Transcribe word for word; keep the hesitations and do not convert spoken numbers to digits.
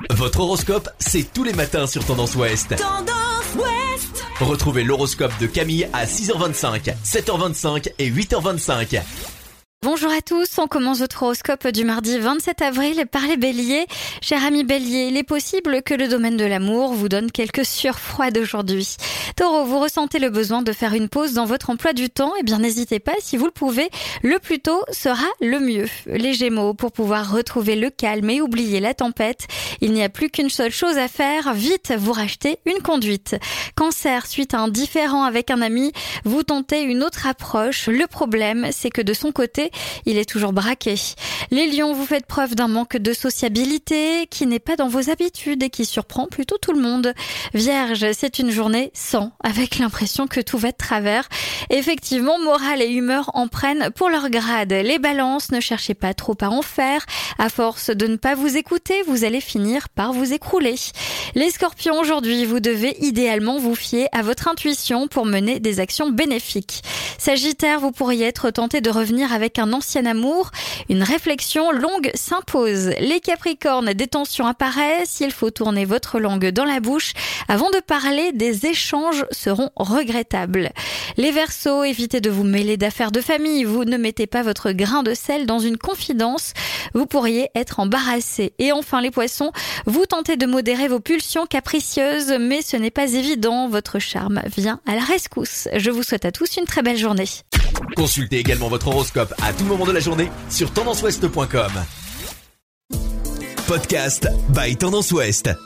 Votre horoscope, c'est tous les matins sur Tendance Ouest. Tendance Ouest. Retrouvez l'horoscope de Camille à six heures vingt-cinq, sept heures vingt-cinq et huit heures vingt-cinq. Bonjour à tous, on commence votre horoscope du mardi vingt-sept avril par les béliers. Cher ami bélier, il est possible que le domaine de l'amour vous donne quelques sueurs froides aujourd'hui. Taureau, vous ressentez le besoin de faire une pause dans votre emploi du temps, eh bien n'hésitez pas, si vous le pouvez, le plus tôt sera le mieux. Les gémeaux, pour pouvoir retrouver le calme et oublier la tempête, il n'y a plus qu'une seule chose à faire, vite vous rachetez une conduite. Cancer, suite à un différend avec un ami, vous tentez une autre approche. Le problème, c'est que de son côté, il est toujours braqué. Les lions, vous faites preuve d'un manque de sociabilité qui n'est pas dans vos habitudes et qui surprend plutôt tout le monde. Vierge, c'est une journée sans, avec l'impression que tout va de travers. Effectivement, morale et humeur en prennent pour leur grade. Les balances, ne cherchez pas trop à en faire. À force de ne pas vous écouter, vous allez finir par vous écrouler. Les scorpions, aujourd'hui, vous devez idéalement vous fier à votre intuition pour mener des actions bénéfiques. Sagittaire, vous pourriez être tenté de revenir avec un ancien amour. Une réflexion longue s'impose. Les capricornes, des tensions apparaissent. Il faut tourner votre langue dans la bouche avant de parler. Des échanges seront regrettables. Les Verseaux, évitez de vous mêler d'affaires de famille. Vous ne mettez pas votre grain de sel dans une confidence. Vous pourriez être embarrassé. Et enfin les Poissons, vous tentez de modérer vos pulsions capricieuses, mais ce n'est pas évident. Votre charme vient à la rescousse. Je vous souhaite à tous une très belle journée. Consultez également votre horoscope à tout moment de la journée sur tendance ouest point com. Podcast by Tendance Ouest.